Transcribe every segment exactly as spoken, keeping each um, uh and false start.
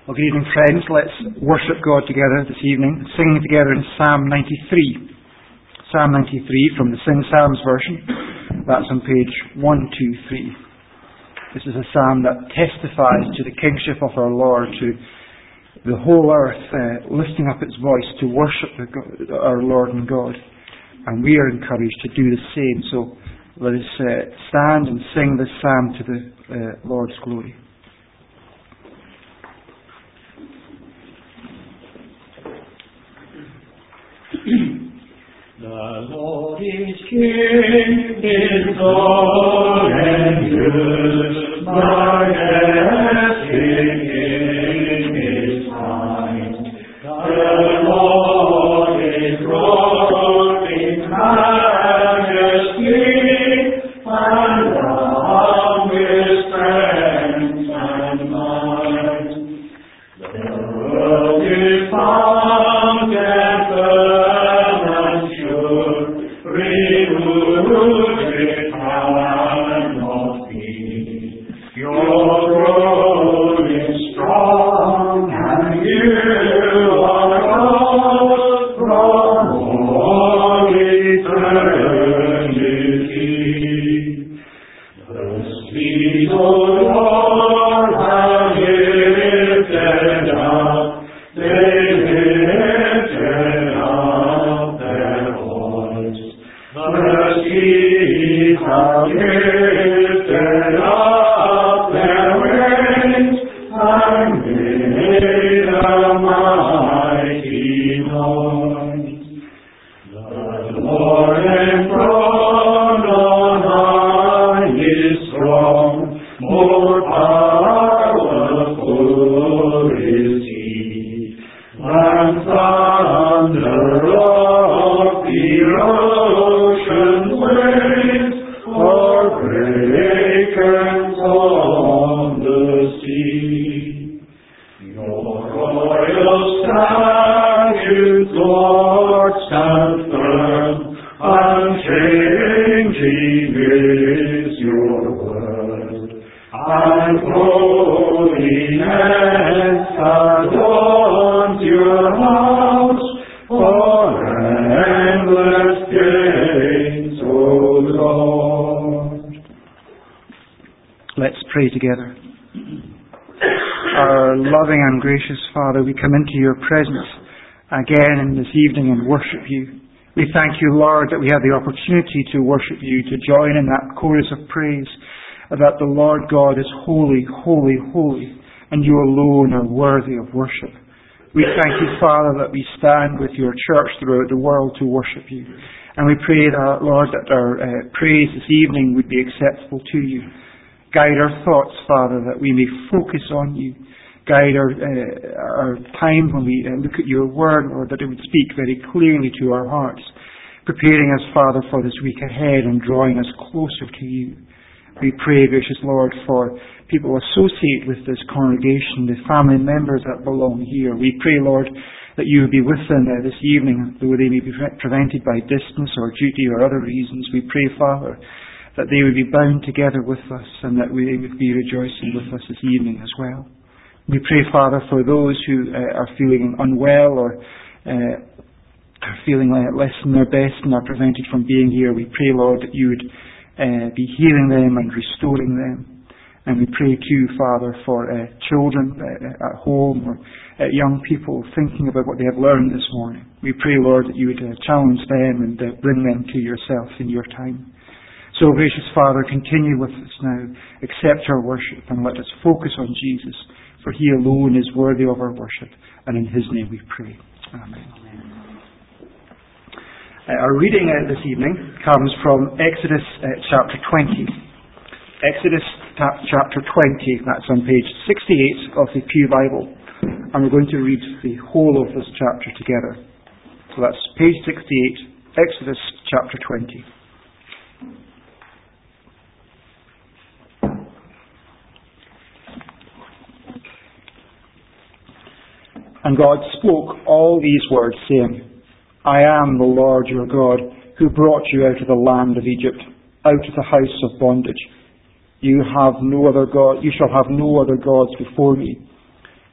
Well, good evening, friends. Let's worship God together this evening, singing together in Psalm ninety-three. Psalm ninety-three from the Sing Psalms version. That's on page one two three. This is a psalm that testifies to the kingship of our Lord, to the whole earth uh, lifting up its voice to worship the God, our Lord and God. And we are encouraged to do the same. So let us uh, stand and sing this psalm to the uh, Lord's glory. The Lord is King, His all and good, majestic in His might. The Lord is robed in majesty, and crowned with strength and might. The world is found and firm and sure, rooted cannot be. Your throne is strong, and you are God from all eternity. The sweet Lord has lifted up, they lifted up their voice. The seas have lifted up their wings, and made a mighty noise. The Lord enthroned on high is strong, more powerful is He than thunder of the ocean waves, or breakers on the sea. Your royal statutes, Lord, stand firm, unchanging is your word, and holiness adorns your house for endless days, O Lord. Let's pray together. Our loving and gracious Father, we come into your presence again in this evening and worship you. We thank you, Lord, that we have the opportunity to worship you, to join in that chorus of praise, that the Lord God is holy, holy, holy, and you alone are worthy of worship. We thank you, Father, that we stand with your church throughout the world to worship you. And we pray, that, Lord, that our uh, praise this evening would be acceptable to you. Guide our thoughts, Father, that we may focus on you. Guide our, uh, our time when we uh, look at your word, Lord, that it would speak very clearly to our hearts, preparing us, Father, for this week ahead and drawing us closer to you. We pray, gracious Lord, for people associated with this congregation, the family members that belong here. We pray, Lord, that you would be with them uh, this evening, though they may be pre- prevented by distance or duty or other reasons. We pray, Father, that they would be bound together with us and that we would be rejoicing with us this evening as well. We pray, Father, for those who uh, are feeling unwell or uh, are feeling uh, less than their best and are prevented from being here. We pray, Lord, that you would uh, be healing them and restoring them. And we pray too, Father, for uh, children uh, at home or uh, young people thinking about what they have learned this morning. We pray, Lord, that you would uh, challenge them and uh, bring them to yourself in your time. So, gracious Father, continue with us now. Accept our worship and let us focus on Jesus, for he alone is worthy of our worship. And in his name we pray. Amen. Uh, our reading uh, this evening comes from Exodus uh, chapter twenty. Exodus ta- chapter twenty, that's on page sixty-eight of the Pew Bible. And we're going to read the whole of this chapter together. So that's page sixty-eight, Exodus chapter twenty. And God spoke all these words, saying, I am the Lord your God, who brought you out of the land of Egypt, out of the house of bondage. You have no other God, you shall have no other gods before me.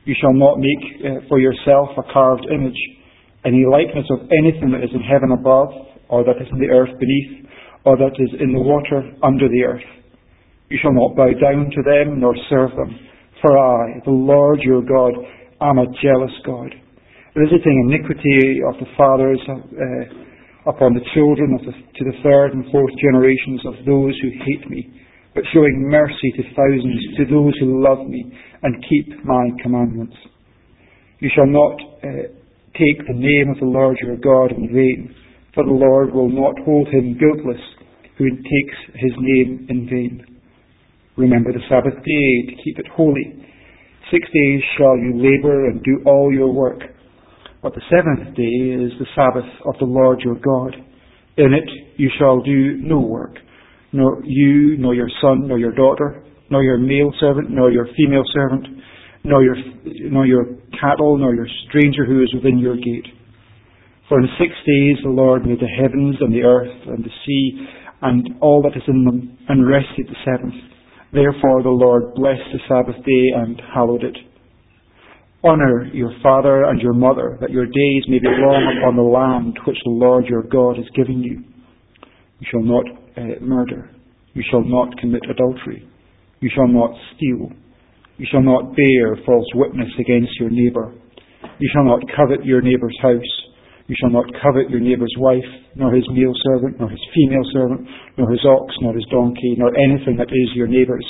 You shall not make uh, for yourself a carved image, any likeness of anything that is in heaven above, or that is in the earth beneath, or that is in the water under the earth. You shall not bow down to them, nor serve them. For I, the Lord your God, am a jealous God, visiting iniquity of the fathers uh, upon the children of the, to the third and fourth generations of those who hate me, but showing mercy to thousands, to those who love me and keep my commandments. You shall not uh, take the name of the Lord your God in vain, for the Lord will not hold him guiltless who takes his name in vain. Remember the Sabbath day to keep it holy. Six days shall you labor and do all your work, but the seventh day is the Sabbath of the Lord your God. In it you shall do no work, nor you, nor your son, nor your daughter, nor your male servant, nor your female servant, nor your nor your cattle, nor your stranger who is within your gate. For in six days the Lord made the heavens and the earth and the sea and all that is in them, and rested the seventh. Therefore the Lord blessed the Sabbath day and hallowed it. Honour your father and your mother, that your days may be long upon the land which the Lord your God has given you. You shall not uh, murder. You shall not commit adultery. You shall not steal. You shall not bear false witness against your neighbour. You shall not covet your neighbour's house. You shall not covet your neighbour's wife, nor his male servant, nor his female servant, nor his ox, nor his donkey, nor anything that is your neighbour's.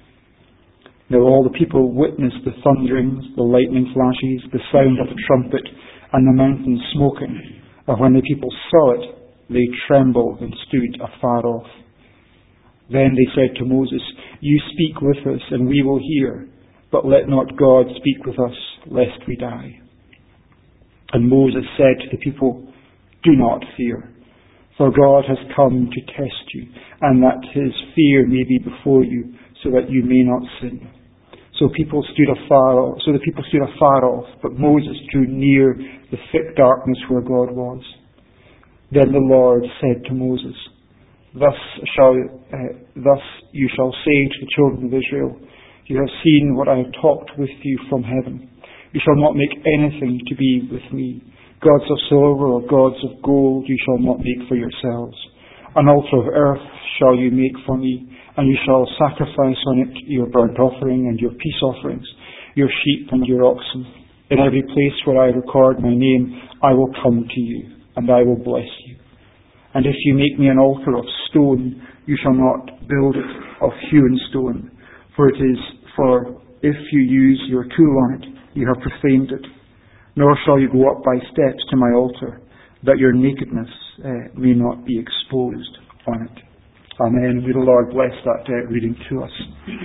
Now all the people witnessed the thunderings, the lightning flashes, the sound of the trumpet, and the mountain smoking. And when the people saw it, they trembled and stood afar off. Then they said to Moses, You speak with us, and we will hear, but let not God speak with us, lest we die. And Moses said to the people, Do not fear, for God has come to test you, and that his fear may be before you, so that you may not sin. So people stood afar, so the people stood afar off, but Moses drew near the thick darkness where God was. Then the Lord said to Moses, Thus shall uh, thus you shall say to the children of Israel, You have seen what I have talked with you from heaven. You shall not make anything to be with me. Gods of silver or gods of gold you shall not make for yourselves. An altar of earth shall you make for me, and you shall sacrifice on it your burnt offering and your peace offerings, your sheep and your oxen. In every place where I record my name, I will come to you, and I will bless you. And if you make me an altar of stone, you shall not build it of hewn stone, for it is for if you use your tool on it, you have profaned it. Nor shall you go up by steps to my altar, that your nakedness uh, may not be exposed on it. Amen. May the Lord bless that uh, reading to us.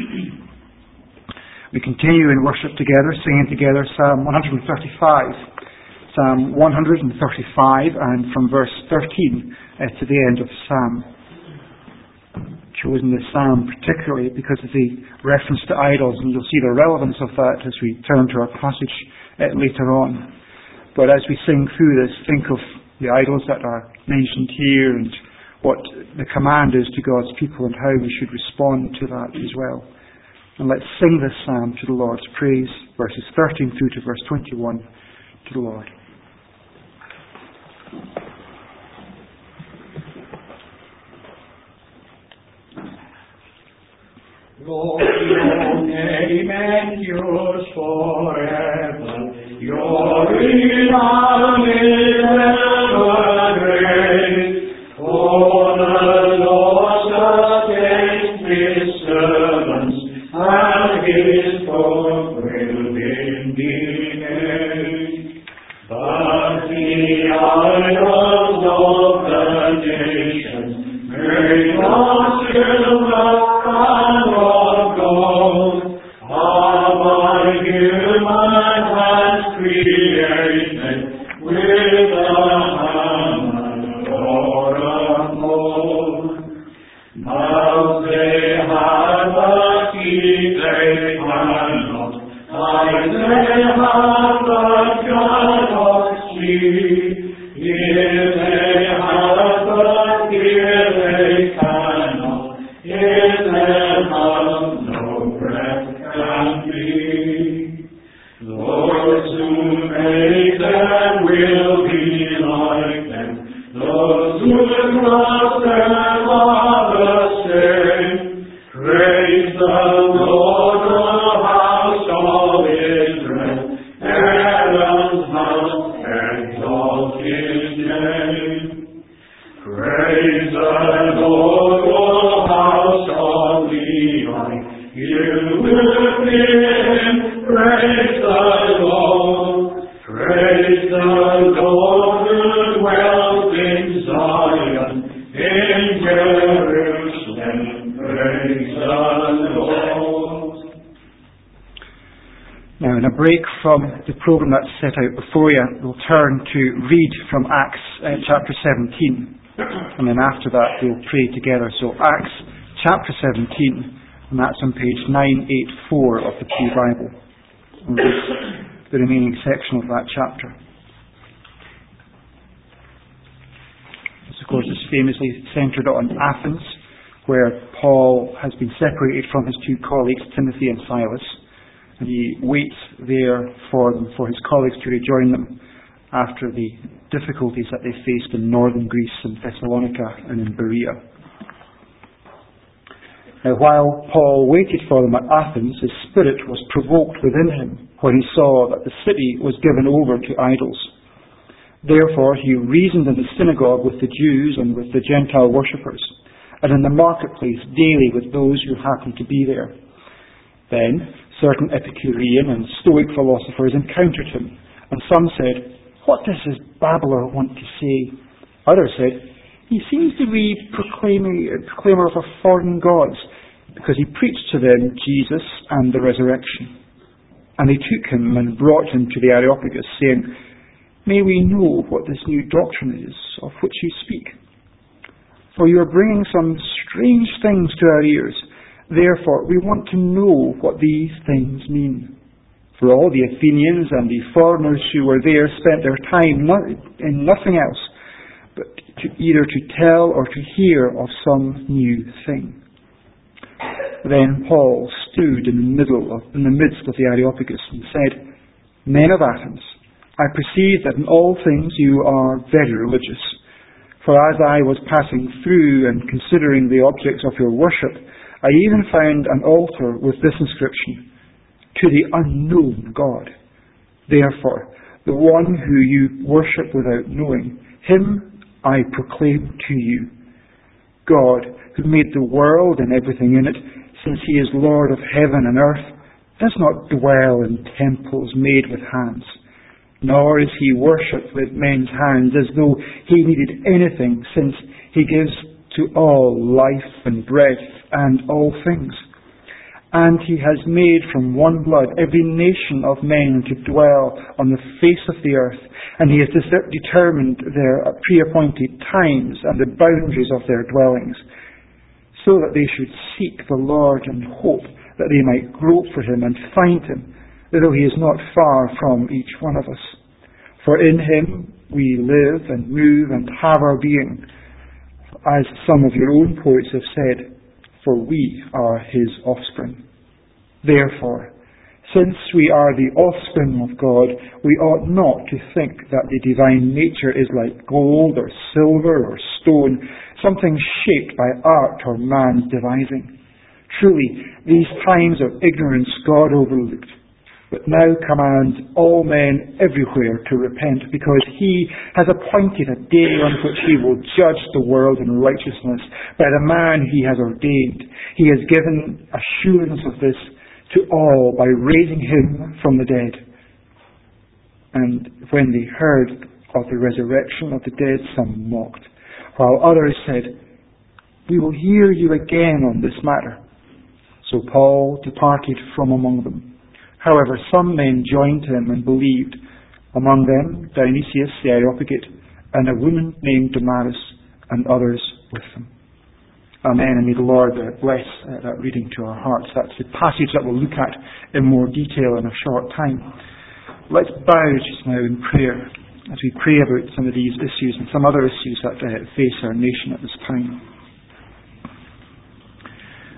We continue in worship together, singing together Psalm one thirty-five. Psalm one thirty-five, and from verse thirteen uh, to the end of Psalm. Chosen this psalm particularly because of the reference to idols, and you'll see the relevance of that as we turn to our passage uh, later on. But as we sing through this, think of the idols that are mentioned here and what the command is to God's people and how we should respond to that as well. And let's sing this psalm to the Lord's praise, verses thirteen through to verse twenty-one, to the Lord. Lord, your name endures forever. Your renown is ever great. For the Lord against his servants, and his folk will indeed hate. But the idols of the nations may not silver and of gold, are by human hands created, with a hammer or a mold. Now they have a key they cannot, and they have the cannot see. If they have the fear they cannot, if they have no breath can be. Lord, Those who make them will be like them. Those who trust them are the same. Praise the Lord, the house of Israel. Heaven's house, exalt his name. Praise the Lord, the house of Levi. You will him. Praise the Lord. Praise the Lord who dwells in Zion, in Jerusalem. Praise the Lord. Now, in a break from the program that's set out before you, we'll turn to read from Acts uh, chapter seventeen. And then after that, we'll pray together. So, Acts chapter seventeen, and that's on page nine eighty-four of the Pew Bible. And this is the remaining section of that chapter. This, of course, is famously centred on Athens, where Paul has been separated from his two colleagues, Timothy and Silas. And he waits there for them, for his colleagues to rejoin them after the difficulties that they faced in northern Greece and Thessalonica and in Berea. Now, while Paul waited for them at Athens, his spirit was provoked within him when he saw that the city was given over to idols. Therefore, he reasoned in the synagogue with the Jews and with the Gentile worshippers, and in the marketplace daily with those who happened to be there. Then certain Epicurean and Stoic philosophers encountered him, and some said, "What does this babbler want to say?" Others said, "He seems to be proclaiming, a proclaimer of a foreign gods, because he preached to them Jesus and the resurrection." And they took him and brought him to the Areopagus, saying, "May we know what this new doctrine is, of which you speak? For you are bringing some strange things to our ears. Therefore, we want to know what these things mean." For all the Athenians and the foreigners who were there spent their time not in nothing else, but to either to tell or to hear of some new thing. Then Paul stood in the middle of, in the midst of the Areopagus and said, "Men of Athens, I perceive that in all things you are very religious. For as I was passing through and considering the objects of your worship, I even found an altar with this inscription, 'To the unknown God.' Therefore, the one who you worship without knowing, him I proclaim to you. God, who made the world and everything in it, since he is Lord of heaven and earth, does not dwell in temples made with hands, nor is he worshipped with men's hands as though he needed anything, since he gives to all life and breath and all things. And he has made from one blood every nation of men to dwell on the face of the earth, and he has determined their pre-appointed times and the boundaries of their dwellings, so that they should seek the Lord and hope that they might grope for him and find him, though he is not far from each one of us. For in him we live and move and have our being, as some of your own poets have said, for we are his offspring. Therefore, since we are the offspring of God, we ought not to think that the divine nature is like gold or silver or stone, something shaped by art or man's devising. Truly, these times of ignorance God overlooked, but now commands all men everywhere to repent, because he has appointed a day on which he will judge the world in righteousness by the man he has ordained. He has given assurance of this to all by raising him from the dead. And when they heard of the resurrection of the dead, some mocked, while others said, "We will hear you again on this matter." So Paul departed from among them. However, some men joined him and believed, among them Dionysius the Areopagite, and a woman named Damaris, and others with them. Amen. And may the Lord uh, bless uh, that reading to our hearts. That's the passage that we'll look at in more detail in a short time. Let's bow just now in prayer as we pray about some of these issues and some other issues that uh, face our nation at this time.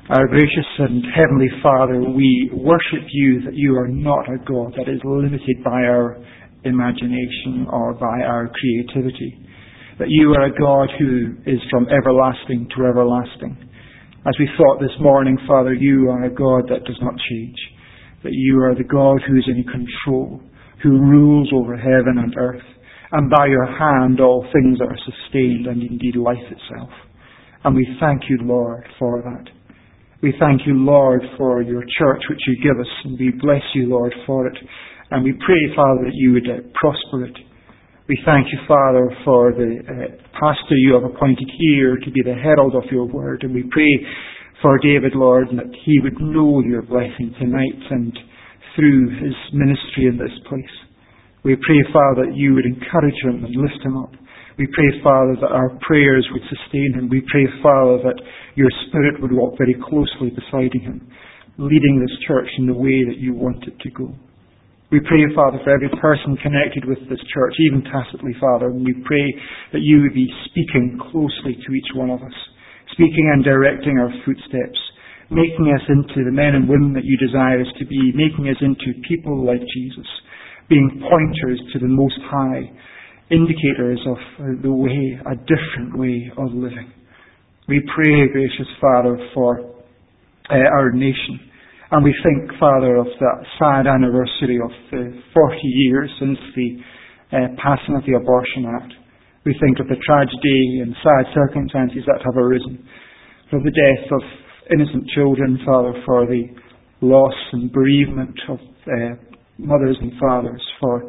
Our gracious and heavenly Father, we worship you that you are not a God that is limited by our imagination or by our creativity. That you are a God who is from everlasting to everlasting. As we thought this morning, Father, you are a God that does not change. That you are the God who is in control, who rules over heaven and earth. And by your hand all things are sustained, and indeed life itself. And we thank you, Lord, for that. We thank you, Lord, for your church which you give us, and we bless you, Lord, for it. And we pray, Father, that you would uh, prosper it. We thank you, Father, for the uh, pastor you have appointed here to be the herald of your word. And we pray for David, Lord, that he would know your blessing tonight and through his ministry in this place. We pray, Father, that you would encourage him and lift him up. We pray, Father, that our prayers would sustain him. We pray, Father, that your Spirit would walk very closely beside him, leading this church in the way that you want it to go. We pray, Father, for every person connected with this church, even tacitly, Father, and we pray that you would be speaking closely to each one of us, speaking and directing our footsteps, making us into the men and women that you desire us to be, making us into people like Jesus, being pointers to the Most High, indicators of the way, a different way of living. We pray, gracious Father, for uh, our nation. And we think, Father, of that sad anniversary of the forty years since the uh, passing of the Abortion Act. We think of the tragedy and sad circumstances that have arisen, for the death of innocent children, Father, for the loss and bereavement of uh, mothers and fathers, for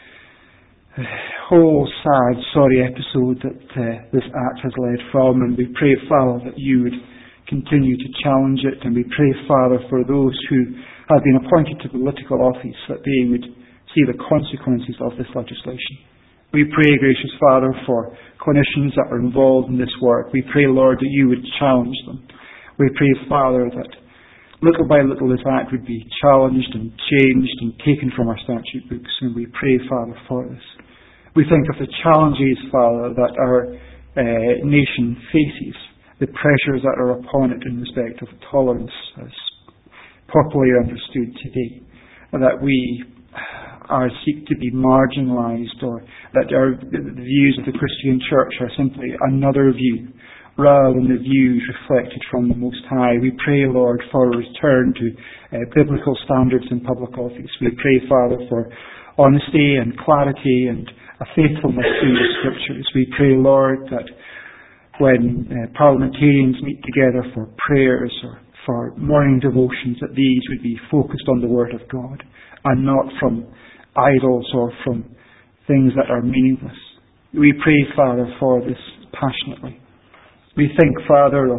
the whole sad, sorry episode that uh, this act has led from. And we pray, Father, that you would continue to challenge it, and we pray, Father, for those who have been appointed to political office, that they would see the consequences of this legislation. We pray, gracious Father, for clinicians that are involved in this work. We pray, Lord, that you would challenge them. We pray, Father, that little by little this act would be challenged and changed and taken from our statute books, and we pray, Father, for this. We think of the challenges, Father, that our uh, nation faces, the pressures that are upon it in respect of tolerance, as popularly understood today, that we are seek to be marginalised, or that our, the views of the Christian Church are simply another view, rather than the views reflected from the Most High. We pray, Lord, for a return to uh, biblical standards in public office. We pray, Father, for honesty and clarity and a faithfulness to the Scriptures. We pray, Lord, that when uh, parliamentarians meet together for prayers or for morning devotions, that these would be focused on the Word of God and not from idols or from things that are meaningless. We pray, Father, for this passionately. We think, Father, of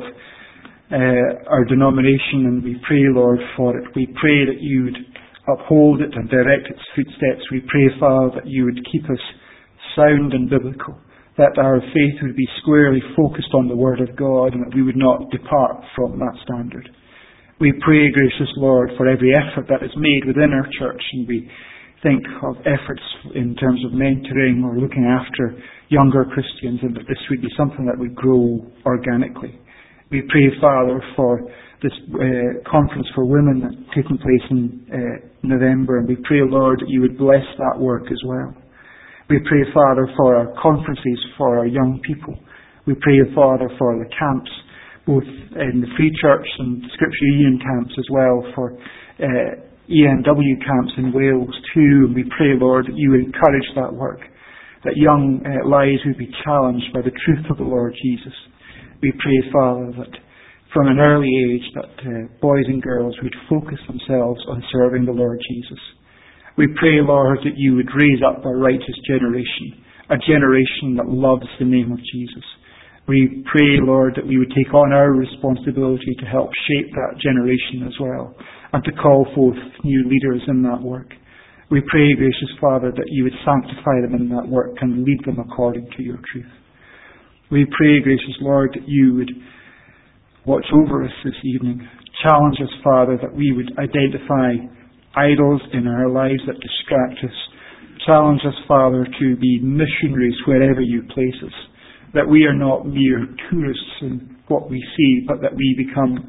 uh, our denomination, and we pray, Lord, for it. We pray that you would uphold it and direct its footsteps. We pray, Father, that you would keep us sound and biblical, that our faith would be squarely focused on the Word of God, and that we would not depart from that standard. We pray, gracious Lord, for every effort that is made within our church, and we think of efforts in terms of mentoring or looking after younger Christians, and that this would be something that would grow organically. We pray, Father, for this uh, conference for women that's taking place in uh, November, and we pray, Lord, that you would bless that work as well. We pray, Father, for our conferences for our young people. We pray, Father, for the camps, both in the Free Church and Scripture Union camps as well, for uh, E N W camps in Wales too. And we pray, Lord, that you would encourage that work, that young uh, lives would be challenged by the truth of the Lord Jesus. We pray, Father, that from an early age that uh, boys and girls would focus themselves on serving the Lord Jesus. We pray, Lord, that you would raise up a righteous generation, a generation that loves the name of Jesus. We pray, Lord, that we would take on our responsibility to help shape that generation as well, and to call forth new leaders in that work. We pray, gracious Father, that you would sanctify them in that work and lead them according to your truth. We pray, gracious Lord, that you would watch over us this evening. Challenge us, Father, that we would identify idols in our lives that distract us. Challenge us, Father, to be missionaries wherever you place us. That we are not mere tourists in what we see, but that we become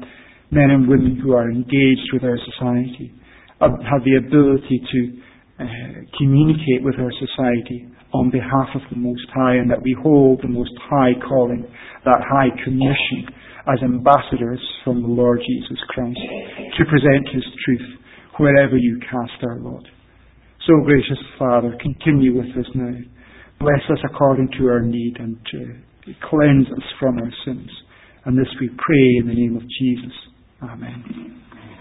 men and women who are engaged with our society, have the ability to uh, communicate with our society on behalf of the Most High, and that we hold the Most High calling, that high commission, as ambassadors from the Lord Jesus Christ, to present His truth wherever you cast our lot. So, gracious Father, continue with us now. Bless us according to our need, and uh, cleanse us from our sins. And this we pray in the name of Jesus. Amen.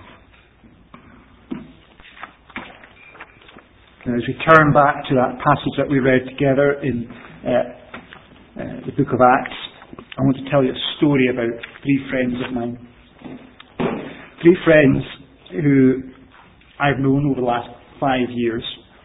Now, as we turn back to that passage that we read together in uh, uh, the book of Acts, I want to tell you a story about three friends of mine. Three friends who I've known over the last five years.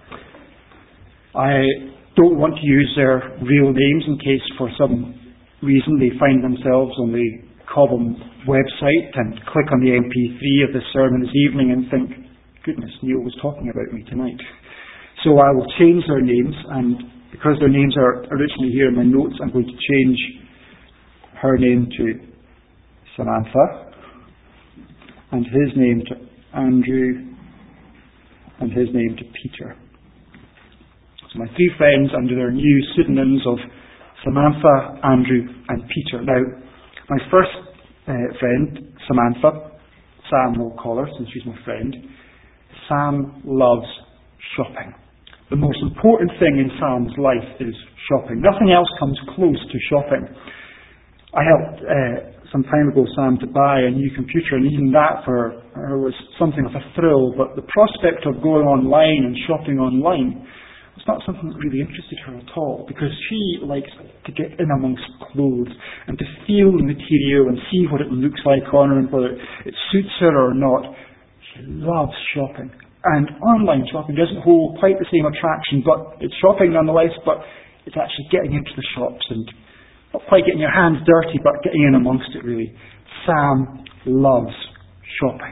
I don't want to use their real names in case for some reason they find themselves on the Cobham website and click on the M P three of the sermon this evening and think, goodness, Neil was talking about me tonight. So I will change their names, and because their names are originally here in my notes, I'm going to change her name to Samantha, and his name to Andrew, and his name to Peter. So my three friends under their new pseudonyms of Samantha, Andrew, and Peter. Now, my first uh, friend, Samantha, Sam we'll call her since she's my friend, Sam loves shopping. The most important thing in Sam's life is shopping. Nothing else comes close to shopping. I helped uh, some time ago Sam to buy a new computer, and even that for her was something of a thrill, but the prospect of going online and shopping online was not something that really interested her at all, because she likes to get in amongst clothes and to feel the material and see what it looks like on her and whether it suits her or not. She loves shopping. And online shopping doesn't hold quite the same attraction, but it's shopping nonetheless, but it's actually getting into the shops and not quite getting your hands dirty, but getting in amongst it really. Sam loves shopping.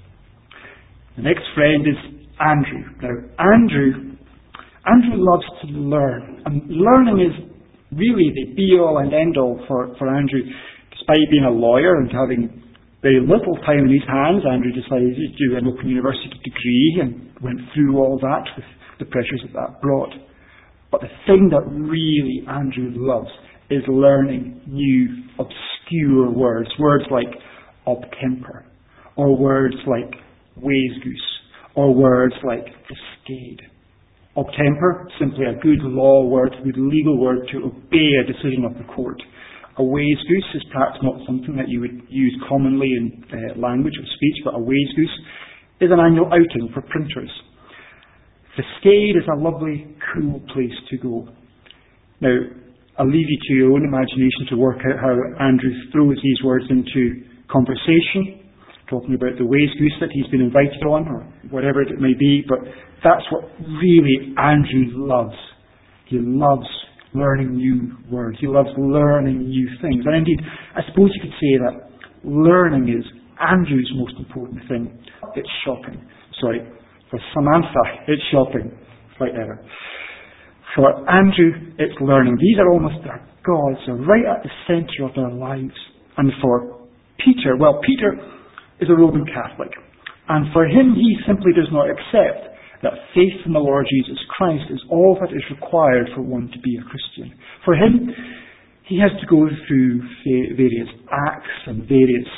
The next friend is Andrew. Now, Andrew, Andrew loves to learn. And learning is really the be-all and end-all for, for Andrew. Despite being a lawyer and having very little time in his hands, Andrew decided to do an Open University degree and went through all that with the pressures that that brought. But the thing that really Andrew loves is learning new obscure words. Words like obtemper, or words like waysgoose, or words like cascade. Obtemper, simply a good law word, a good legal word to obey a decision of the court. A waysgoose is perhaps not something that you would use commonly in uh, language or speech, but a waysgoose is an annual outing for printers. Cascade is a lovely, cool place to go. Now, I'll leave you to your own imagination to work out how Andrew throws these words into conversation, talking about the waysgoose that he's been invited on, or whatever it may be, but that's what really Andrew loves. He loves learning new words. He loves learning new things. And indeed, I suppose you could say that learning is Andrew's most important thing. It's shopping. Sorry, for Samantha, it's shopping. Slight error. For Andrew, it's learning. These are almost their gods. They're right at the centre of their lives. And for Peter, well, Peter is a Roman Catholic. And for him, he simply does not accept that faith in the Lord Jesus Christ is all that is required for one to be a Christian. For him, he has to go through various acts and various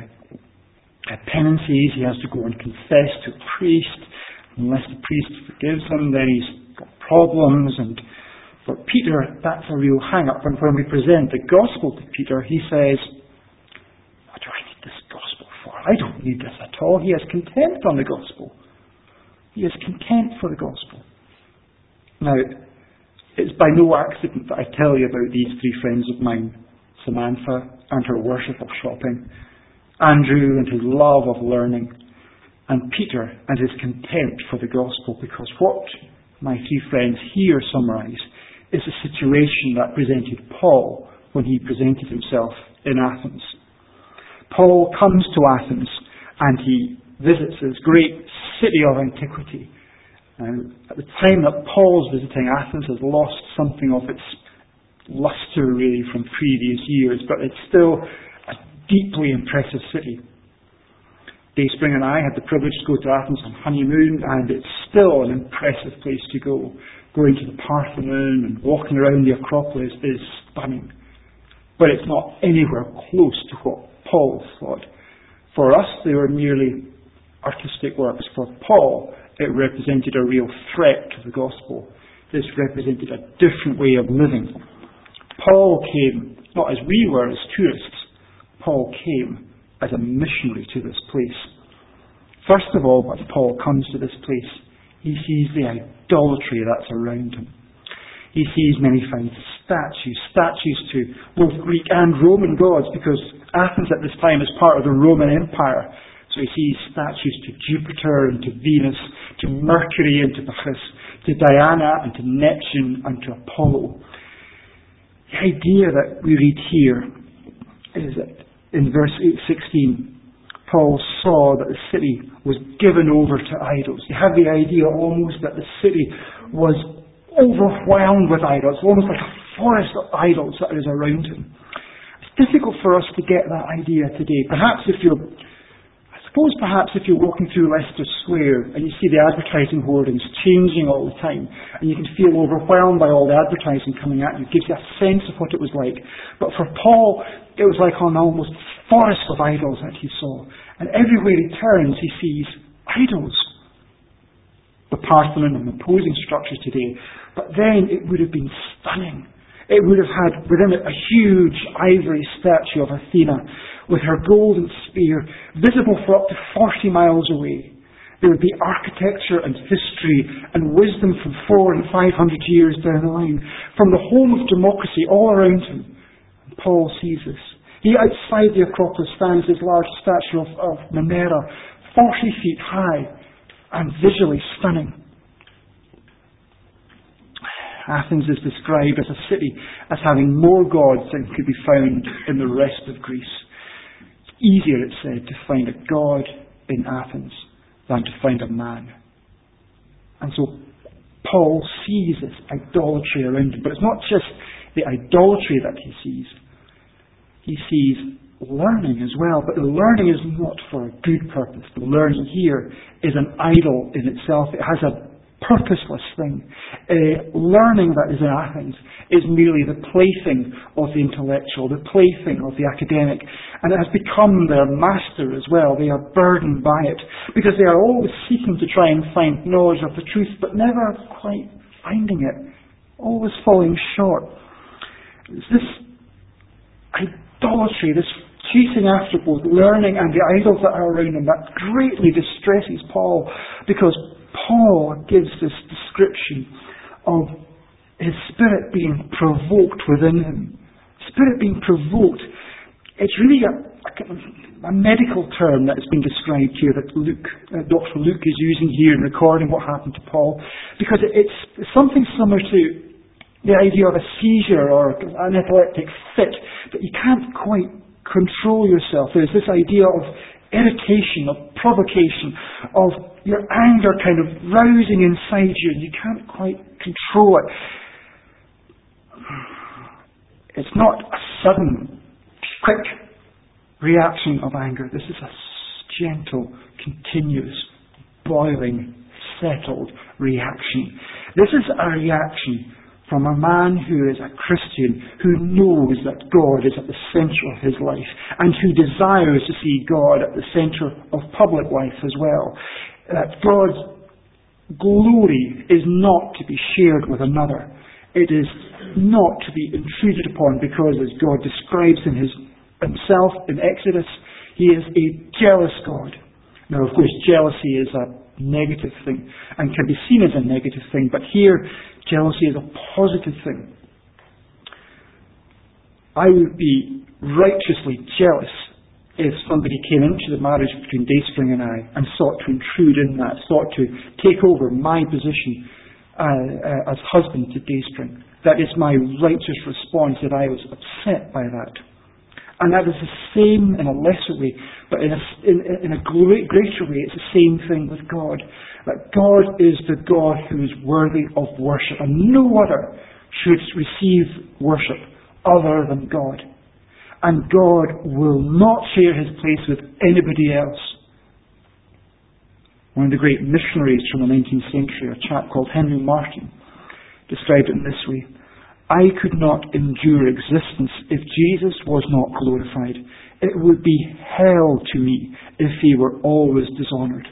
uh, penances. He has to go and confess to a priest. Unless the priest forgives him, then he's got problems. And for Peter, that's a real hang-up. And when we present the gospel to Peter, he says, what do I need this gospel for? I don't need this at all. He has contempt on the gospel. He has contempt for the gospel. Now, it's by no accident that I tell you about these three friends of mine, Samantha and her worship of shopping, Andrew and his love of learning, and Peter and his contempt for the gospel, because what my three friends here summarise is a situation that presented Paul when he presented himself in Athens. Paul comes to Athens and he visits this great city of antiquity. And at the time that Paul's visiting, Athens has lost something of its luster really from previous years, but it's still a deeply impressive city. Dayspring and I had the privilege to go to Athens on honeymoon, and it's still an impressive place to go. Going to the Parthenon and walking around the Acropolis is stunning. But it's not anywhere close to what Paul thought. For us, they were merely artistic works. For Paul, it represented a real threat to the gospel. This represented a different way of living. Paul came, not as we were as tourists, Paul came as a missionary to this place. First of all, when Paul comes to this place, he sees the idolatry that's around him. He sees many finds statues, statues to both Greek and Roman gods, because Athens at this time is part of the Roman Empire. So he sees statues to Jupiter and to Venus, to Mercury and to Bacchus, to Diana and to Neptune and to Apollo. The idea that we read here is that in verse eight sixteen, Paul saw that the city was given over to idols. You have the idea almost that the city was overwhelmed with idols, almost like a forest of idols that is around him. It's difficult for us to get that idea today. Perhaps if you're, I suppose perhaps if you're walking through Leicester Square and you see the advertising hoardings changing all the time, and you can feel overwhelmed by all the advertising coming at you, it gives you a sense of what it was like. But for Paul, it was like an almost forest of idols that he saw. And everywhere he turns, he sees idols. The Parthenon and imposing structures today. But then it would have been stunning. It would have had within it a huge ivory statue of Athena with her golden spear, visible for up to forty miles away. There would be architecture and history and wisdom from four and five hundred years down the line, from the home of democracy all around him. And Paul sees this. He, outside the Acropolis, stands this large statue of, of Minerva, forty feet high and visually stunning. Athens is described as a city as having more gods than could be found in the rest of Greece. It's easier, it's said, to find a god in Athens than to find a man. And so Paul sees this idolatry around him. But it's not just the idolatry that he sees. He sees learning as well, but the learning is not for a good purpose. The learning here is an idol in itself. It has a purposeless thing. Uh, learning that is in Athens is merely the plaything of the intellectual, the plaything of the academic, and it has become their master as well. They are burdened by it, because they are always seeking to try and find knowledge of the truth, but never quite finding it, always falling short. It's this idolatry, this chasing after both learning and the idols that are around him, that greatly distresses Paul, because Paul gives this description of his spirit being provoked within him. Spirit being provoked. It's really a, a, a medical term that has been described here that Luke, uh, Doctor Luke is using here in recording what happened to Paul, because it, it's something similar to the idea of a seizure or an epileptic fit, that you can't quite control yourself. There's this idea of irritation, of provocation, of your anger kind of rousing inside you, and you can't quite control it. It's not a sudden, quick reaction of anger. This is a gentle, continuous, boiling, settled reaction. This is a reaction from a man who is a Christian, who knows that God is at the centre of his life, and who desires to see God at the centre of public life as well. That God's glory is not to be shared with another. It is not to be intruded upon, because as God describes in his, himself in Exodus, he is a jealous God. Now, of course, jealousy is a negative thing and can be seen as a negative thing, but here jealousy is a positive thing. I would be righteously jealous if somebody came into the marriage between Dayspring and I and sought to intrude in that, sought to take over my position uh, uh, as husband to Dayspring. That is my righteous response if I was upset by that. And that is the same in a lesser way, but in a, in, in a great, greater way, it's the same thing with God. That God is the God who is worthy of worship, and no other should receive worship other than God. And God will not share his place with anybody else. One of the great missionaries from the nineteenth century, a chap called Henry Martyn, described it in this way: I could not endure existence if Jesus was not glorified. It would be hell to me if he were always dishonoured.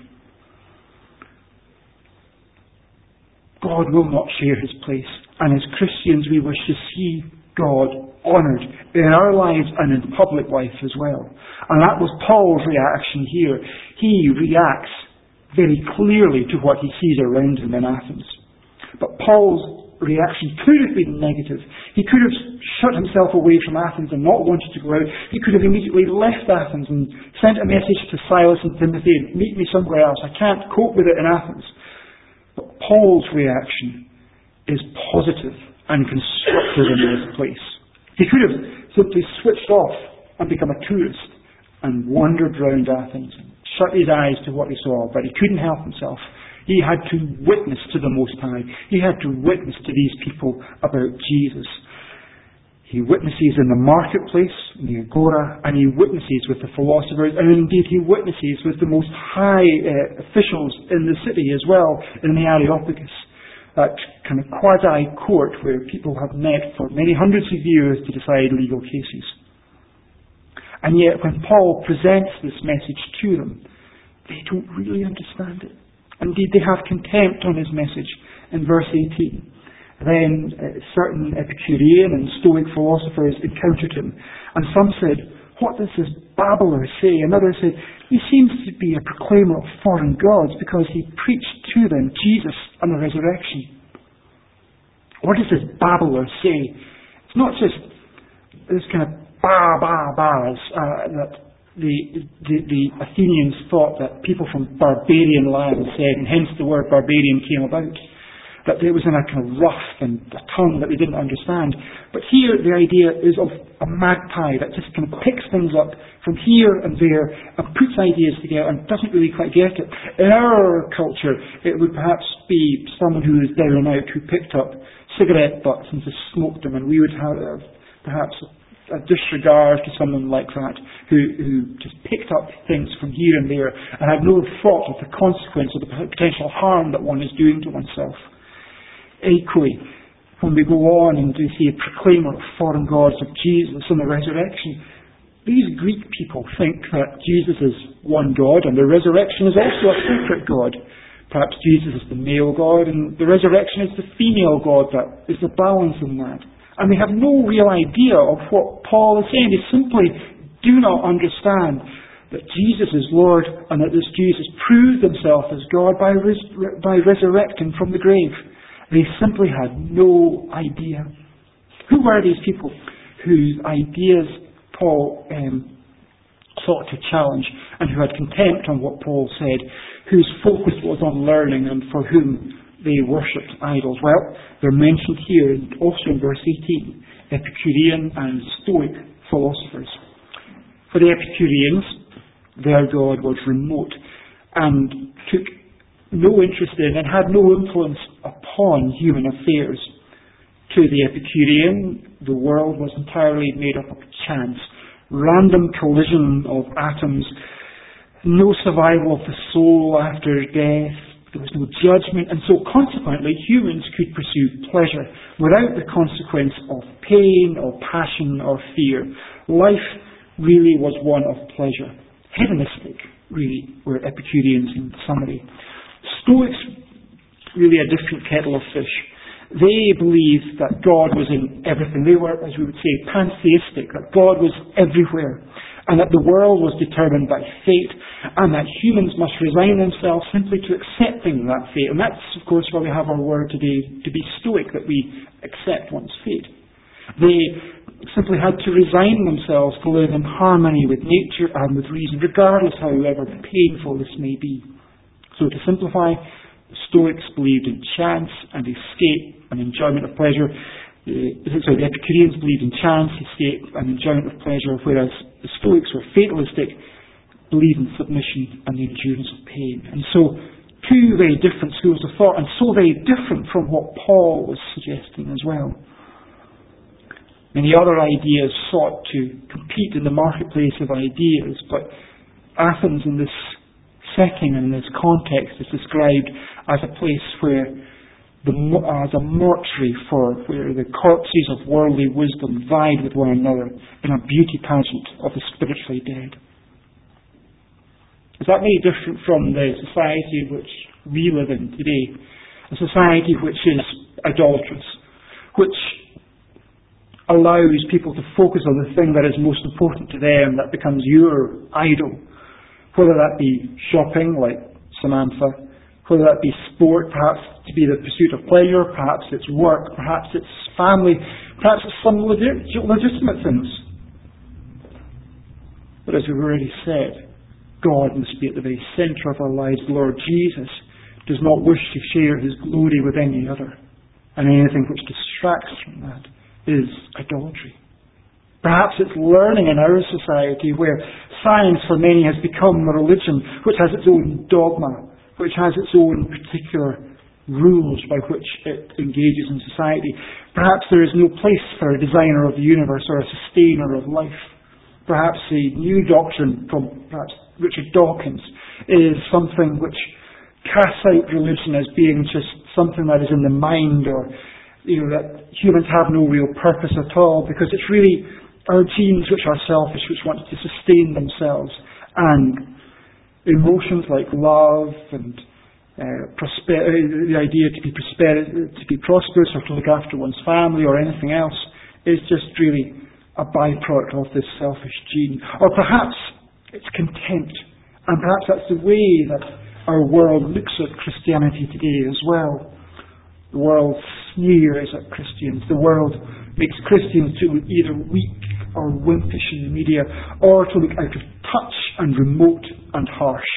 God will not share his place, and as Christians we wish to see God honoured in our lives and in public life as well. And that was Paul's reaction here. He reacts very clearly to what he sees around him in Athens. But Paul's reaction could have been negative. He could have shut himself away from Athens and not wanted to go out. He could have immediately left Athens and sent a message to Silas and Timothy and meet me somewhere else. I can't cope with it in Athens. But Paul's reaction is positive and constructive in this place. He could have simply switched off and become a tourist and wandered round Athens and shut his eyes to what he saw, but he couldn't help himself. He had to witness to the Most High. He had to witness to these people about Jesus. He witnesses in the marketplace, in the agora, and he witnesses with the philosophers, and indeed he witnesses with the most high uh, officials in the city as well, in the Areopagus, that kind of quasi-court where people have met for many hundreds of years to decide legal cases. And yet when Paul presents this message to them, they don't really understand it. Indeed, they have contempt on his message in verse eighteen. Then uh, certain Epicurean and Stoic philosophers encountered him, and some said, "What does this babbler say?" And others said, "He seems to be a proclaimer of foreign gods because he preached to them Jesus and the resurrection." What does this babbler say? It's not just this kind of ba ba ba's uh, that the, the the Athenians thought that people from barbarian lands said, and hence the word barbarian came about. That it was in a kind of rough and a tongue that they didn't understand. But here the idea is of a magpie that just kind of picks things up from here and there and puts ideas together and doesn't really quite get it. In our culture, it would perhaps be someone who is down and out who picked up cigarette butts and just smoked them, and we would have perhaps a disregard to someone like that who, who just picked up things from here and there and had no thought of the consequence of the potential harm that one is doing to oneself. Equally, when we go on and we see a proclaimer of foreign gods of Jesus and the resurrection, these Greek people think that Jesus is one God and the resurrection is also a separate God. Perhaps Jesus is the male God and the resurrection is the female God. That is the balance in that. And they have no real idea of what Paul is saying. They simply do not understand that Jesus is Lord and that this Jesus proved himself as God by, res- by resurrecting from the grave. They simply had no idea. Who were these people whose ideas Paul um, sought to challenge and who had contempt on what Paul said, whose focus was on learning and for whom they worshipped idols? Well, they're mentioned here and also in verse eighteen, Epicurean and Stoic philosophers. For the Epicureans, their God was remote and took no interest in and had no influence upon human affairs. To the Epicurean, the world was entirely made up of chance, random collision of atoms, no survival of the soul after death, there was no judgment, and so consequently humans could pursue pleasure without the consequence of pain or passion or fear. Life really was one of pleasure. Hedonistic, really, were Epicureans in summary. Stoics, really a different kettle of fish. They believed that God was in everything. They were, as we would say, pantheistic, that God was everywhere, and that the world was determined by fate, and that humans must resign themselves simply to accepting that fate. And that's, of course, why we have our word today, to be Stoic, that we accept one's fate. They simply had to resign themselves to live in harmony with nature and with reason, regardless however painful this may be. So to simplify, the Stoics believed in chance and escape and enjoyment of pleasure. Uh, sorry, the Epicureans believed in chance, escape and enjoyment of pleasure, whereas the Stoics were fatalistic, believed in submission and the endurance of pain. And so, two very different schools of thought, and so very different from what Paul was suggesting as well. Many other ideas sought to compete in the marketplace of ideas, but Athens in this setting and in this context is described as a place where the, as a mortuary for where the corpses of worldly wisdom vied with one another in a beauty pageant of the spiritually dead. Is that very different from the society which we live in today? A society which is idolatrous, which allows people to focus on the thing that is most important to them, that becomes your idol. Whether that be shopping, like Samantha, whether that be sport, perhaps to be the pursuit of pleasure, perhaps it's work, perhaps it's family, perhaps it's some legit, legitimate things. But as we've already said, God must be at the very centre of our lives. The Lord Jesus does not wish to share his glory with any other. And anything which distracts from that is idolatry. Perhaps it's learning in our society where science for many has become a religion which has its own dogma, which has its own particular rules by which it engages in society. Perhaps there is no place for a designer of the universe or a sustainer of life. Perhaps the new doctrine from perhaps Richard Dawkins is something which casts out religion as being just something that is in the mind, or you know, that humans have no real purpose at all, because it's really our genes which are selfish, which want to sustain themselves, and emotions like love and uh, prosper- the idea to be, prosper- to be prosperous or to look after one's family or anything else is just really a byproduct of this selfish gene. Or perhaps it's contempt, and perhaps that's the way that our world looks at Christianity today as well. The world sneers at Christians. The world makes Christians to look either weak or wimpish in the media, or to look out of touch and remote and harsh.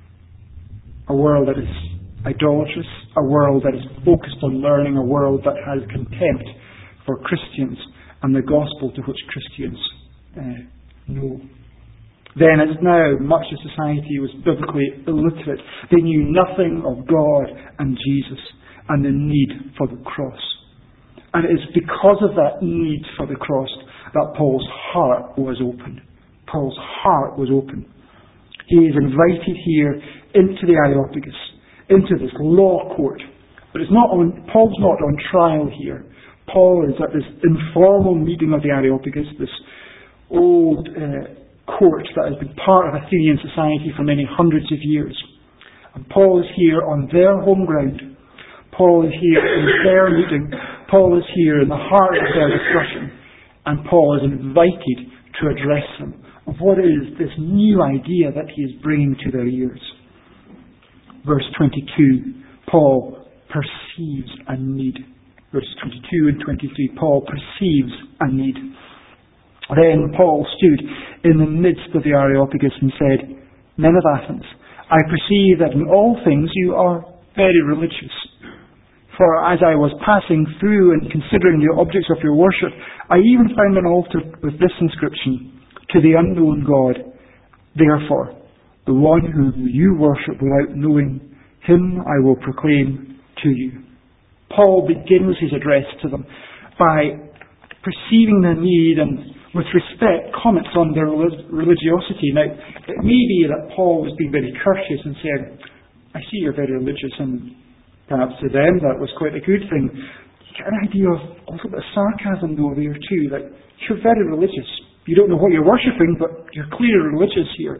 A world that is idolatrous, a world that is focused on learning, a world that has contempt for Christians and the gospel to which Christians uh, know. Then, as now, much of society was biblically illiterate. They knew nothing of God and Jesus and the need for the cross. And it is because of that need for the cross that Paul's heart was open. Paul's heart was open. He is invited here into the Areopagus, into this law court. But it's not on, Paul's not on trial here. Paul is at this informal meeting of the Areopagus, this old uh, court that has been part of Athenian society for many hundreds of years. And Paul is here on their home ground. Paul is here in their meeting. Paul is here in the heart of their discussion. And Paul is invited to address them of what is this new idea that he is bringing to their ears. Verse twenty-two, Paul perceives a need. Verses twenty-two and twenty-three, Paul perceives a need. Then Paul stood in the midst of the Areopagus and said, Men of Athens, I perceive that in all things you are very religious. For as I was passing through and considering the objects of your worship, I even found an altar with this inscription, To the unknown God. Therefore, the one whom you worship without knowing, him I will proclaim to you. Paul begins his address to them by perceiving their need and with respect comments on their religiosity. Now, it may be that Paul was being very courteous and said, I see you're very religious, and perhaps to them that was quite a good thing. You get an idea of a little bit of sarcasm though there too, that you're very religious. You don't know what you're worshipping, but you're clearly religious here.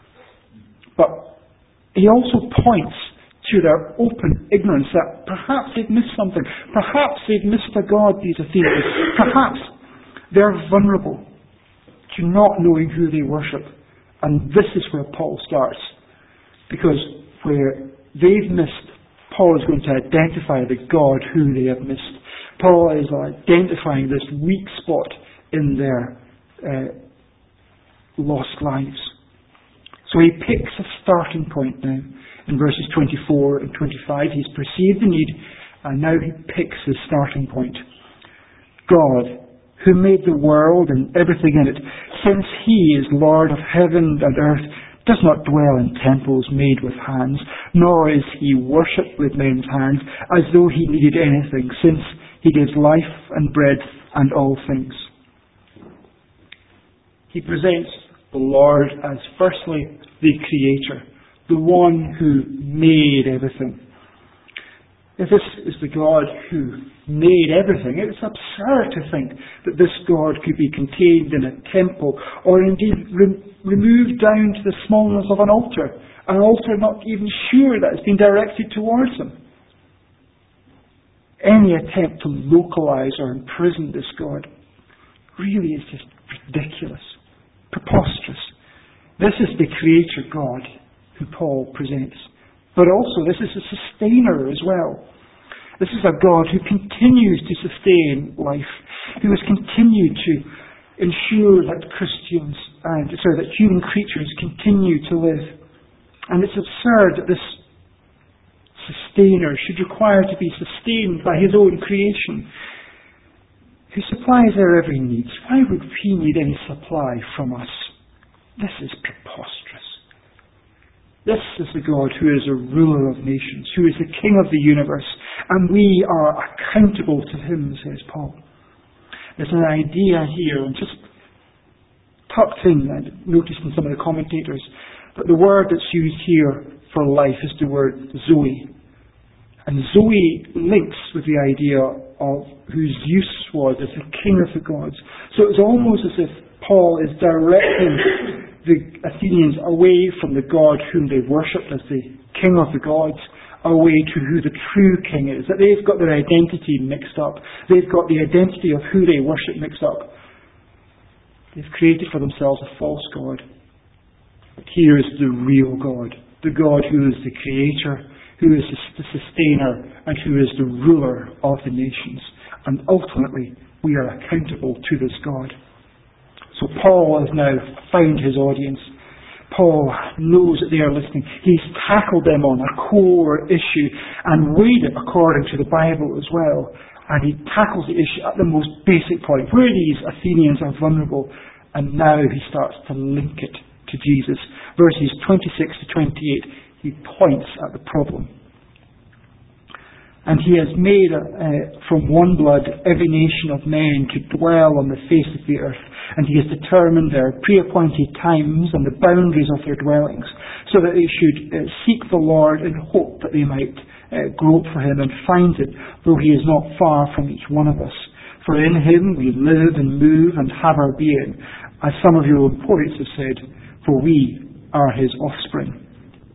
But he also points to their open ignorance that perhaps they've missed something. Perhaps they've missed a God, these Athenians. Perhaps they're vulnerable to not knowing who they worship. And this is where Paul starts. Because where they've missed, Paul is going to identify the God who they have missed. Paul is identifying this weak spot in their uh, lost lives. So he picks a starting point now. In verses twenty-four and twenty-five, he's perceived the need, and now he picks his starting point. God, who made the world and everything in it, since he is Lord of heaven and earth, does not dwell in temples made with hands, nor is he worshipped with men's hands, as though he needed anything, since he gives life and breath and all things. He presents the Lord as firstly the Creator, the one who made everything. If this is the God who made everything, it's absurd to think that this God could be contained in a temple, or indeed re- removed down to the smallness of an altar, an altar not even sure that it's been directed towards him. Any attempt to localize or imprison this God really is just ridiculous, preposterous. This is the Creator God who Paul presents. But also, this is a sustainer as well. This is a God who continues to sustain life, who has continued to ensure that Christians, and sorry, that human creatures continue to live. And it's absurd that this sustainer should require to be sustained by his own creation, who supplies our every need. Why would he need any supply from us? This is preposterous. This is the God who is a ruler of nations, who is the King of the universe, and we are accountable to him, says Paul. There's an idea here, and just tucked in, I noticed in some of the commentators, that the word that's used here for life is the word Zoe. And Zoe links with the idea of whose Zeus was as the king of the gods. So it's almost as if Paul is directing the Athenians away from the God whom they worshipped as the king of the gods, away to who the true king is. That they've got their identity mixed up. They've got the identity of who they worship mixed up. They've created for themselves a false God. But here is the real God. The God who is the creator, who is the sustainer, and who is the ruler of the nations. And ultimately, we are accountable to this God. So Paul has now found his audience. Paul knows that they are listening. He's tackled them on a core issue and weighed it according to the Bible as well. And he tackles the issue at the most basic point, where these Athenians are vulnerable. And now he starts to link it to Jesus. Verses twenty-six to twenty-eight, he points at the problem. And he has made uh, from one blood every nation of men to dwell on the face of the earth. And he has determined their pre-appointed times and the boundaries of their dwellings, so that they should uh, seek the Lord in hope that they might uh, grope for him and find it, though he is not far from each one of us. For in him we live and move and have our being, as some of your own poets have said, for we are his offspring.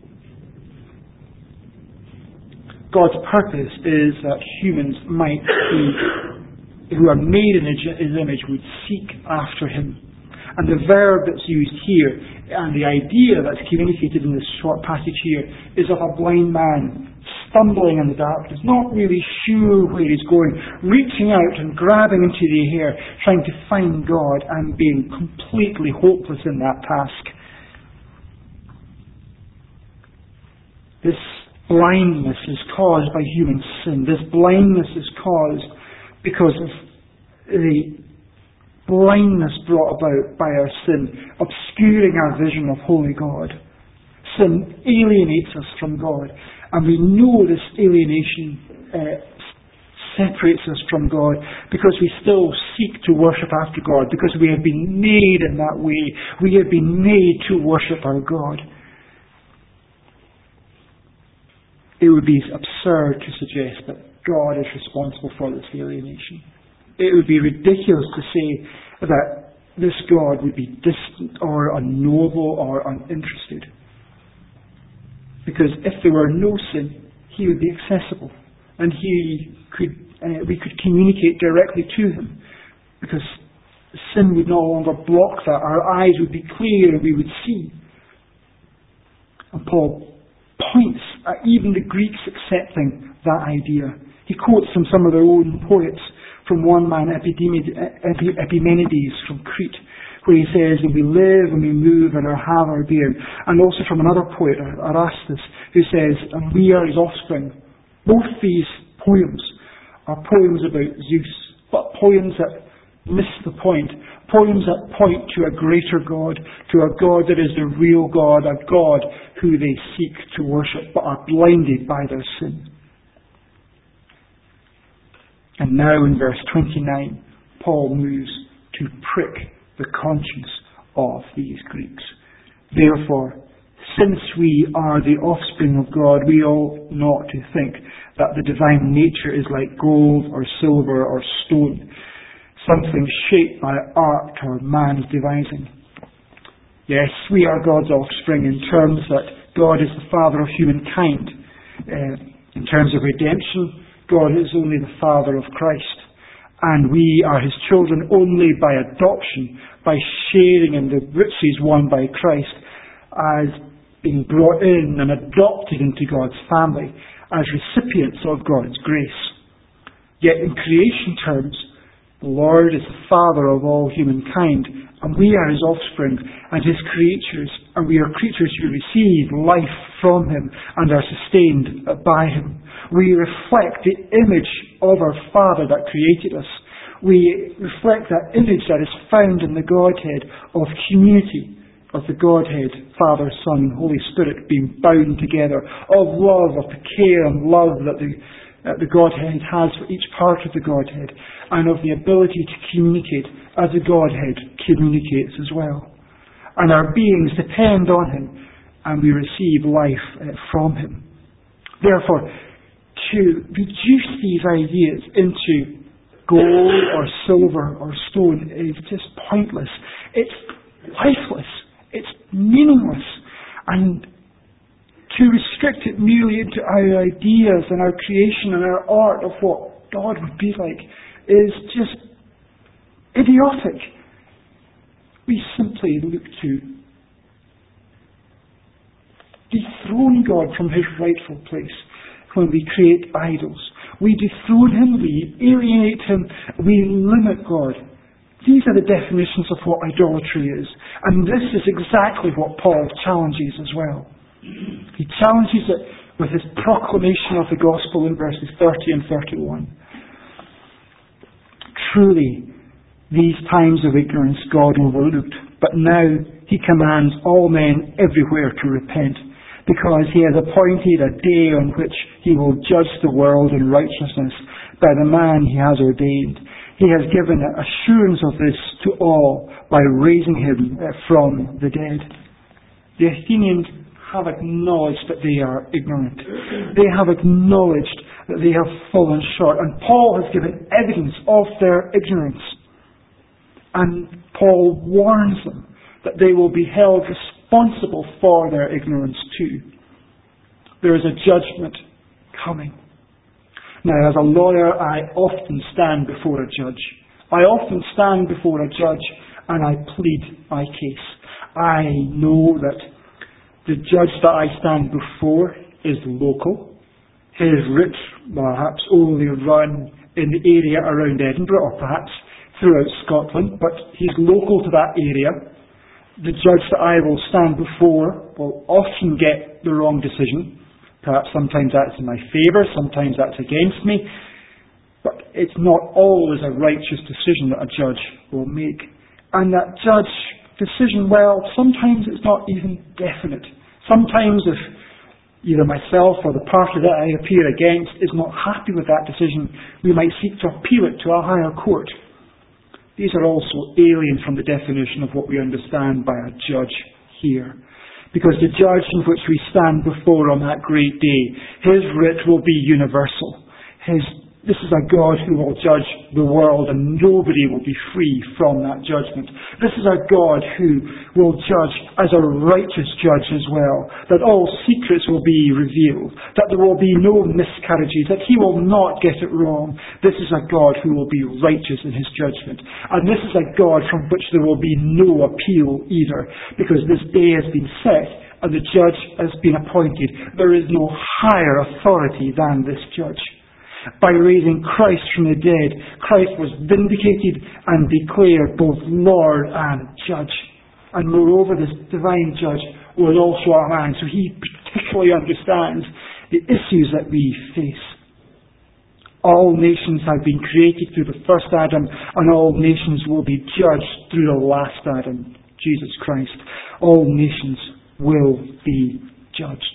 God's purpose is that humans might be, who are made in his image, would seek after him. And the verb that's used here, and the idea that's communicated in this short passage here, is of a blind man stumbling in the darkness, not really sure where he's going, reaching out and grabbing into the air, trying to find God, and being completely hopeless in that task. This blindness is caused by human sin. This blindness is caused because of the blindness brought about by our sin, obscuring our vision of holy God. Sin alienates us from God, and we know this alienation uh, separates us from God because we still seek to worship after God, because we have been made in that way. We have been made to worship our God. It would be absurd to suggest that God is responsible for this alienation. It would be ridiculous to say that this God would be distant or unknowable or uninterested. Because if there were no sin, he would be accessible, and he could, uh, we could communicate directly to him. Because sin would no longer block that. Our eyes would be clear and we would see. And Paul points at even the Greeks accepting that idea. He quotes from some of their own poets, from one man, Epimenides from Crete, where he says that we live and we move and have our being. And also from another poet, Erastus, who says, and we are his offspring. Both these poems are poems about Zeus, but poems that miss the point. Poems that point to a greater God, to a God that is the real God, a God who they seek to worship but are blinded by their sin. And now in verse twenty-nine, Paul moves to prick the conscience of these Greeks. Therefore, since we are the offspring of God, we ought not to think that the divine nature is like gold or silver or stone, something shaped by art or man's devising. Yes, we are God's offspring in terms that God is the Father of humankind. Uh, in terms of redemption, God is only the Father of Christ. And we are His children only by adoption, by sharing in the riches won by Christ, as being brought in and adopted into God's family, as recipients of God's grace. Yet in creation terms, the Lord is the Father of all humankind, and we are His offspring and His creatures, and we are creatures who receive life from Him and are sustained by Him. We reflect the image of our Father that created us. We reflect that image that is found in the Godhead of community, of the Godhead, Father, Son, and Holy Spirit being bound together, of love, of the care and love that the, uh, the Godhead has for each part of the Godhead, and of the ability to communicate as the Godhead communicates as well. And our beings depend on Him, and we receive life uh, from Him. Therefore, to reduce these ideas into gold or silver or stone is just pointless. It's lifeless. It's meaningless. And to restrict it merely into our ideas and our creation and our art of what God would be like is just idiotic. We simply look to dethrone God from His rightful place when we create idols. We dethrone Him, we alienate Him, we limit God. These are the definitions of what idolatry is. And this is exactly what Paul challenges as well. He challenges it with his proclamation of the gospel in verses thirty and thirty-one. Truly, these times of ignorance God overlooked, but now He commands all men everywhere to repent, because He has appointed a day on which He will judge the world in righteousness by the man He has ordained. He has given assurance of this to all by raising Him from the dead. The Athenians have acknowledged that they are ignorant. They have acknowledged that they have fallen short. And Paul has given evidence of their ignorance. And Paul warns them that they will be held responsible for their ignorance too. There is a judgment coming. Now, as a lawyer, I often stand before a judge. I often stand before a judge and I plead my case. I know that the judge that I stand before is local. His writ perhaps only run in the area around Edinburgh, or perhaps throughout Scotland, but he's local to that area. The judge that I will stand before will often get the wrong decision. Perhaps sometimes that's in my favour, sometimes that's against me. But it's not always a righteous decision that a judge will make. And that judge decision, well, sometimes it's not even definite. Sometimes if either myself or the party that I appear against is not happy with that decision, we might seek to appeal it to a higher court. These are also alien from the definition of what we understand by a judge here. Because the judge in which we stand before on that great day, His writ will be universal. His, this is a God who will judge the world, and nobody will be free from that judgment. This is a God who will judge as a righteous judge as well, that all secrets will be revealed, that there will be no miscarriages, that He will not get it wrong. This is a God who will be righteous in His judgment. And this is a God from which there will be no appeal either, because this day has been set and the judge has been appointed. There is no higher authority than this judge. By raising Christ from the dead, Christ was vindicated and declared both Lord and Judge. And moreover, this divine Judge was also a man, so He particularly understands the issues that we face. All nations have been created through the first Adam, and all nations will be judged through the last Adam, Jesus Christ. All nations will be judged.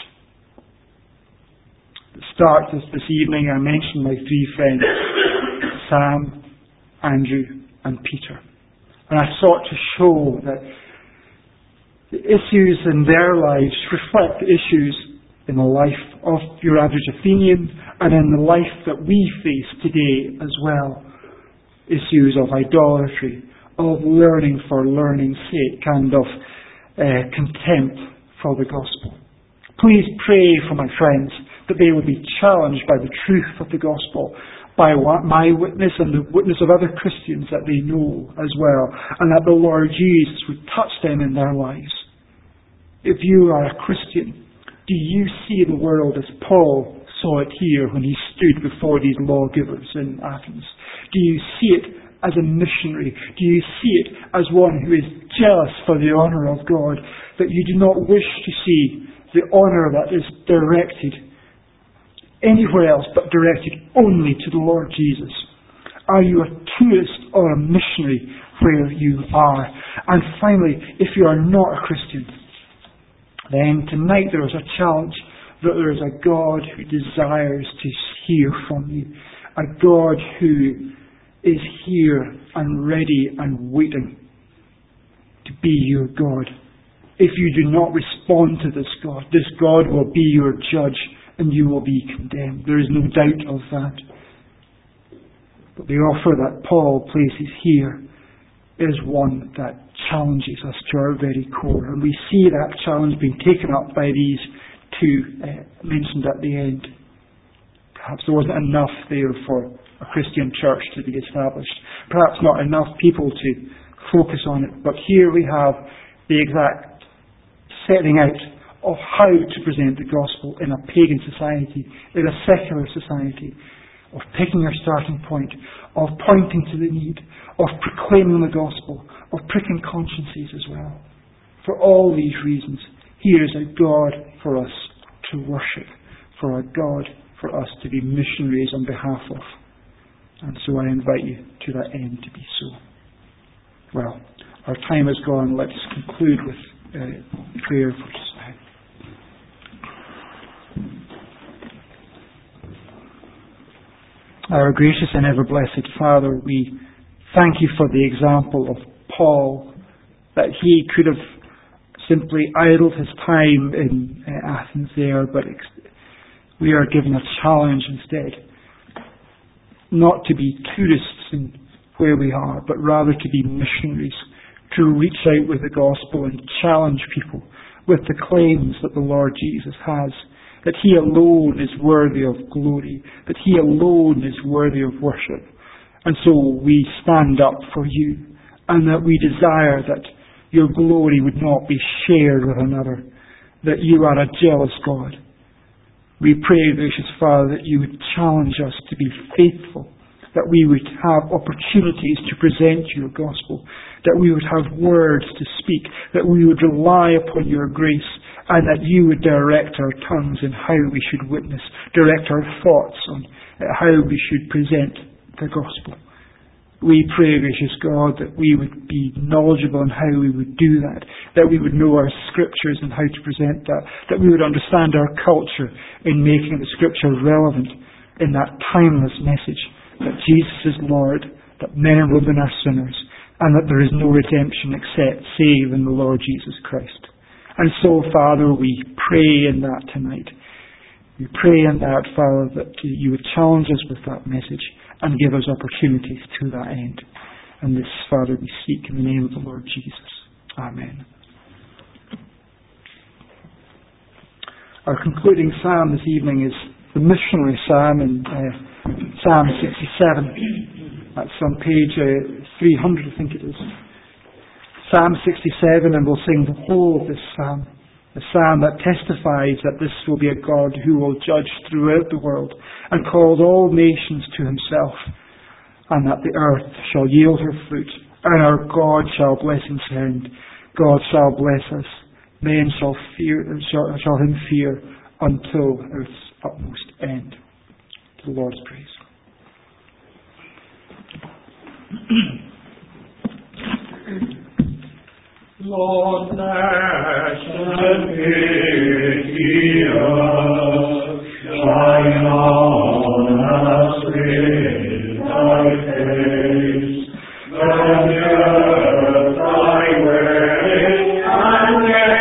At the start of this evening, I mentioned my three friends, Sam, Andrew, and Peter. And I sought to show that The issues in their lives reflect the issues in the life of your average Athenian and in the life that we face today as well. Issues of idolatry, of learning for learning's sake, and of uh, contempt for the gospel. Please pray for my friends that they would be challenged by the truth of the gospel, by my witness and the witness of other Christians that they know as well, and that the Lord Jesus would touch them in their lives. If you are a Christian, do you see the world as Paul saw it here when he stood before these lawgivers in Athens? Do you see it as a missionary? Do you see it as one who is jealous for the honour of God, that you do not wish to see the honour that is directed anywhere else but directed only to the Lord Jesus? Are you a tourist or a missionary where you are? And finally, if you are not a Christian, then tonight there is a challenge that there is a God who desires to hear from you. A God who is here and ready and waiting to be your God. If you do not respond to this God, this God will be your judge and you will be condemned. There is no doubt of that. But the offer that Paul places here is one that challenges us to our very core. And we see that challenge being taken up by these two uh, mentioned at the end. Perhaps there wasn't enough there for a Christian church to be established. Perhaps not enough people to focus on it. But here we have the exact setting out of how to present the gospel in a pagan society, in a secular society, of picking your starting point, of pointing to the need, of proclaiming the gospel, of pricking consciences as well. For all these reasons, here is a God for us to worship, for a God for us to be missionaries on behalf of. And so I invite you to that end to be so. Well, our time is gone. Let's conclude with uh, prayer for just now. Our gracious and ever blessed Father, we thank you for the example of Paul, that he could have simply idled his time in uh, Athens there, but ex- we are given a challenge instead, not to be tourists in where we are, but rather to be missionaries, to reach out with the gospel and challenge people with the claims that the Lord Jesus has, that He alone is worthy of glory, that He alone is worthy of worship. And so we stand up for you, and that we desire that your glory would not be shared with another, that you are a jealous God. We pray, gracious Father, that you would challenge us to be faithful, that we would have opportunities to present your gospel, that we would have words to speak, that we would rely upon your grace, and that you would direct our tongues in how we should witness, direct our thoughts on how we should present the gospel. We pray, gracious God, that we would be knowledgeable in how we would do that, that we would know our scriptures and how to present that, that we would understand our culture in making the scripture relevant in that timeless message that Jesus is Lord, that men and women are sinners, and that there is no redemption except save in the Lord Jesus Christ. And so, Father, we pray in that tonight. We pray in that, Father, that you would challenge us with that message and give us opportunities to that end. And this, Father, we seek in the name of the Lord Jesus. Amen. Our concluding psalm this evening is the missionary psalm in uh, Psalm sixty-seven. That's on page uh, three hundred, I think it is. Psalm sixty-seven, and we'll sing the whole of this psalm. A psalm that testifies that this will be a God who will judge throughout the world and call all nations to himself, and that the earth shall yield her fruit, and our God shall bless his hand. God shall bless us. Men shall fear, shall, shall him fear until earth's utmost end. To the Lord's praise. Lord, bless and pity us, shine on us with thy face, let the earth thy way and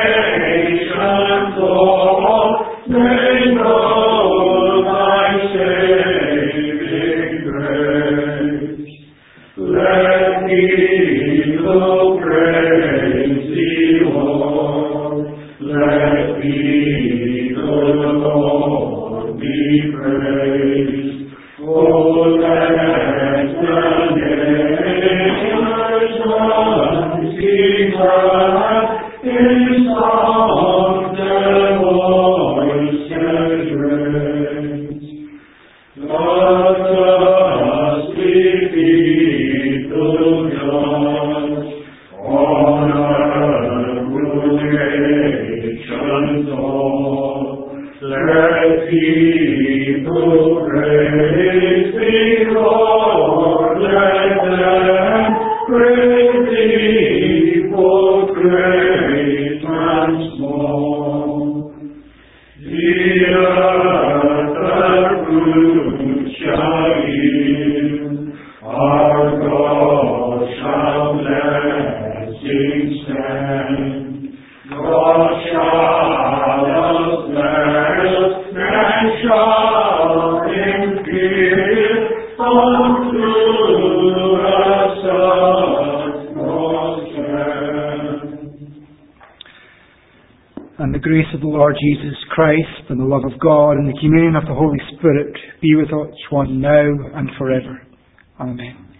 people praise thee, Lord. Let the Lord be praised. Oh, let the nations run, sing glad in song their voices raise. Let us be people judge, on earth rule nations all. Let people praise thee, Lord, let them praise thee, both great and small. The earth her fruit shall yield, our God shall blessing stand. God shall us bless, and shall him give unto us utmost strength. And the grace of the Lord Jesus Christ, and the love of God, and the communion of the Holy Spirit be with each one now and forever. Amen.